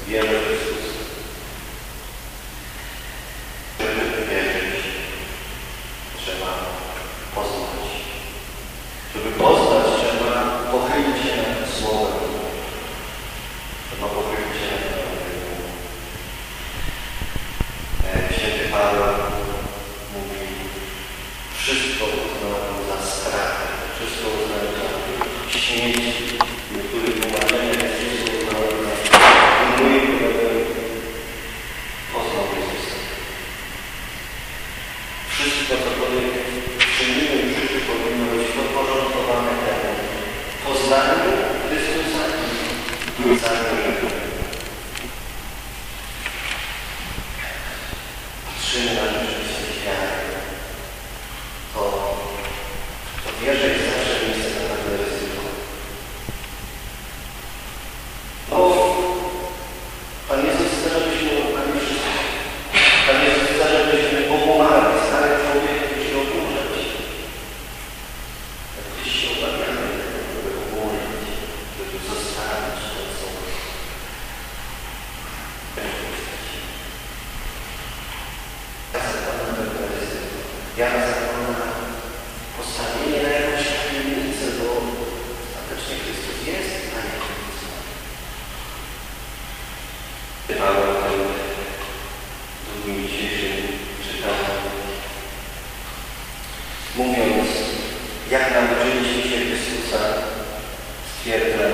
wierzę w Chrystusa. Żeby wierzyć, trzeba poznać. Żeby poznać, trzeba pochylić się nad Słowem. Trzeba pochylić się nad Słowem. Święty Paweł mówi, wszystko uznałem za stratę, wszystko uznałem za śmieci, niektórych uważania jest wszystko uznałem za mój poznał Jezusa. Wszystko, cokolwiek czynimy w życiu, powinno być podporządkowane temu poznaniu Chrystusa i zagrożeniu. Patrzymy na rzeczywistość wiary. To wierzę jest zawsze miejsce na pewne ryzyko. Bo Pan Jezus chce, żebyśmy uznali wszystko. Pan Jezus chce, żebyśmy popomarli stary człowiek, który się oburzać. Jak gdzieś się obawiamy, żeby oburzać, żeby zostawić to, co wiara zakłada postawienie na jakąś kamienicę, bo ostatecznie Chrystus jest na kamienicę. Paweł w drugim dzisiejszym czytaniu, mówiąc, jak nauczyliśmy się Chrystusa, stwierdza,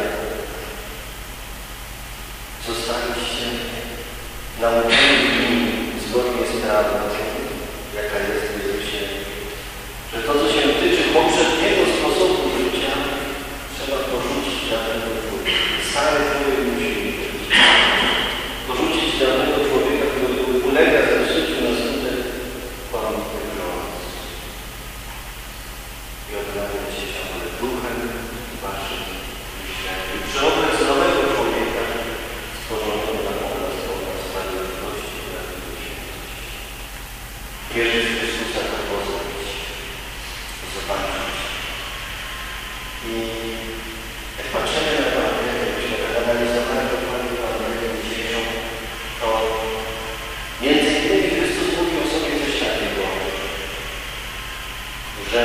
zostaliście nauczeni zgodnie z prawdą, jaka jest w Jezusie, że to, co się tyczy poprzedniego sposobu życia, trzeba porzucić danego człowieka. Stary człowiek musi porzucić danego człowieka, który ulega zepsuciu na skutek porządnych grządz. I odnawiać się ciągle duchem waszym myśleniem. Przeobraz nowego człowieka stworzonego na obraz Boga sprawiedliwości i prawdziwości. Wierzyć w Chrystusa, to poznać, zobaczyć. I jak patrzymy na Ewangelię, jakbyśmy tak analizowali dokładnie Ewangelię dzisiejszą, to między innymi Chrystus mówi o sobie coś takiego, że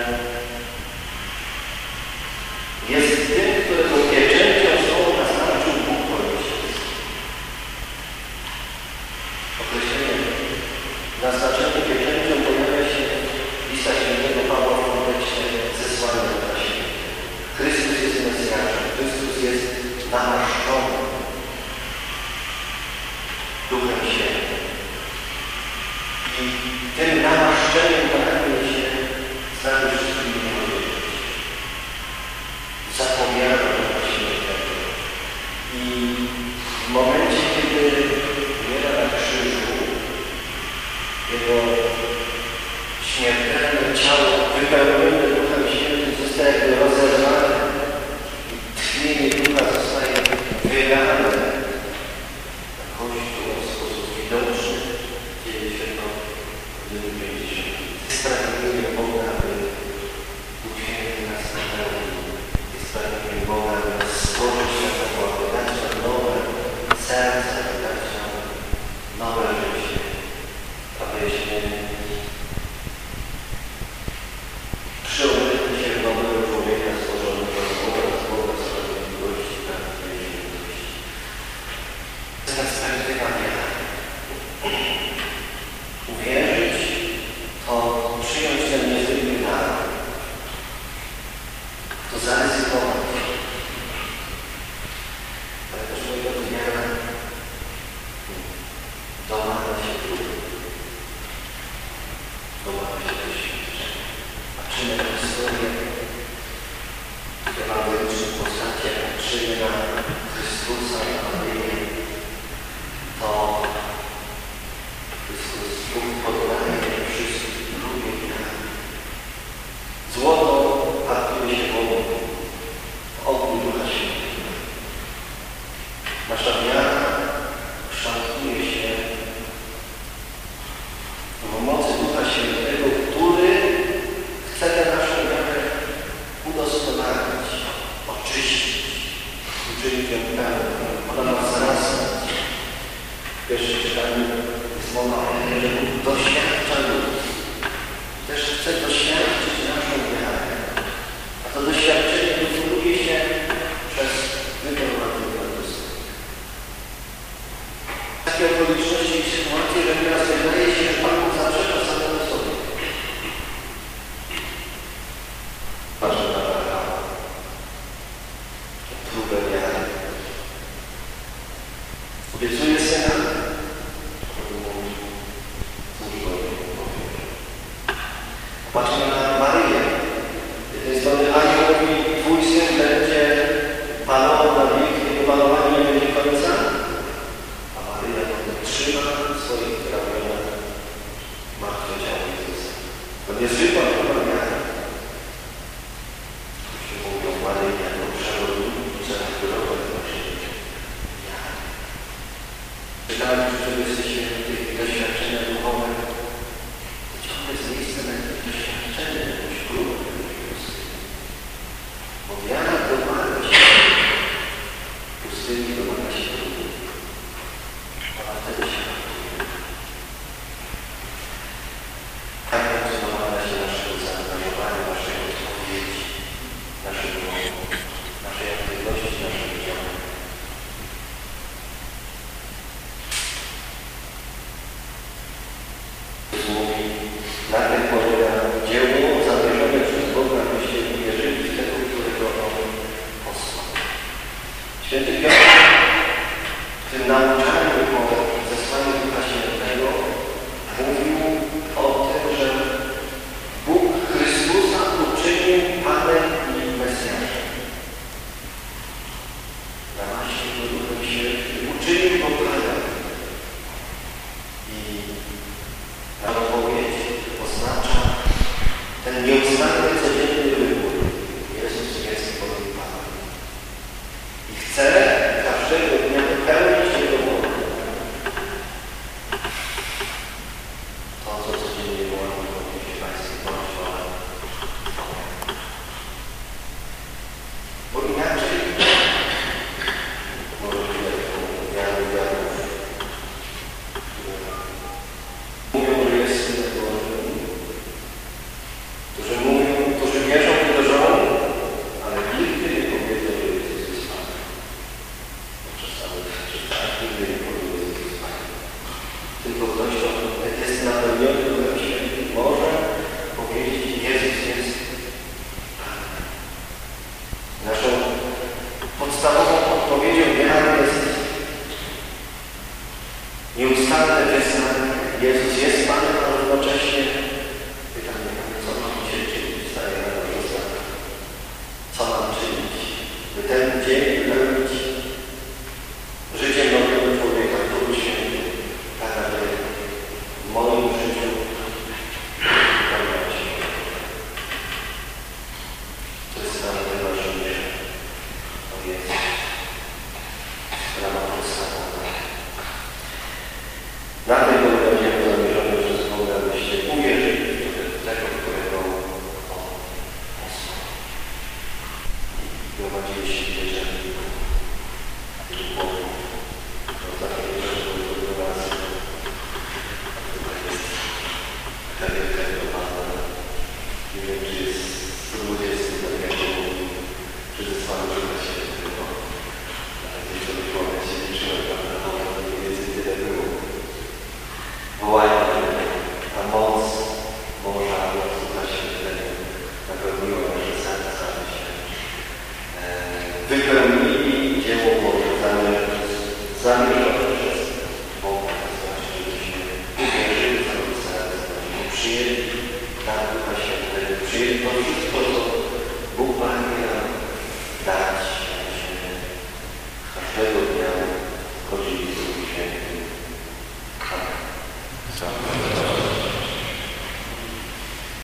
jest tym, którego pieczęcią słowa naznaczył Bóg Ojciec. Określenie naznaczenie pieczęcią pojawia się w listach świętego Pawła w kontekście zesłania na siebie. Chrystus jest Mesjaszem, Chrystus jest namaszczony Duchem Świętym. I tym namaszczeniem pragnie się z nami wszystkimi podzielić. Zapowiada właśnie tego. I w momencie, kiedy umiera na krzyżu, jego śmiertelne ciało wypełnione Duchem Świętym zostaje rozerwane i tchnienie Ducha zostaje wylane na Kościół w sposób widoczny. Dzieje się to w dniu 50. Sprawiedliwie Boga, aby uświęcił nas na pełni. Jest sprawiedliwie Boga, aby stworzyć światło, aby dać nam nowe serce, aby dać nam nowe życie, abyśmy przeobraźli się w nowego człowieka stworzonego z Boga sprawiedliwości i prawdziwości. To jest perspektywa wiara. Uwierzyć to przyjąć ten niezwykły dar. To zaryzykować. Ale też mojego wiara domaga się trudu. Domaga się doświadczenia. Patrzymy na historię ewangelicznych postaci, jak patrzymy na Chrystusa, na Ewangelię, to Chrystus Bóg poddaje wszystkich ludziom wiary. Złoto hartuje się wodą, ogniu Ducha Świętego. Nasza wiara kształtuje się w mocy Ducha Świętego, który chce tę naszą wiarę udoskonalić, oczyścić, uczynić ją pełną. Ona ma wzrastać. takie okoliczności i sytuacje, że teraz wydaje się, że Pan Bóg zaprzecza samemu sobie. Patrzę na Abrahama. Próbę wiary. Obiecuje syna, patrzmy na Maryję. Z jednej strony anioł mówi, Twój syn będzie panował na wieki, jego panowanie nie będzie końca, a Maryja trzyma w swoich ramionach martwe ciało Jezusa. To niezwykła próba wiary. Którzy mówią Maryję jako przewodnicza, która właśnie wiary. Czytałem, że jesteście w tych doświadczeniach duchowych. Ciągle jest miejsce na jakieś doświadczenie, jakąś próbę. Bo wiara domaga się pustyni, domaga się trudu. A wtedy się ratuje. Tak funkcjonowania się naszego zaangażowania, naszej odpowiedzi, naszej aktywności, naszego działania. Na tym polega dzieło zawierzone przez Boga, abyście uwierzyli w tego, którego On posłał. Święty Piotr w tym nauczaniu o zesłaniu Ducha Świętego mówił o tym, że Bóg Chrystusa uczynił Panem i Mesjaszem. Namaścił go Duchem Świętym, uczynił go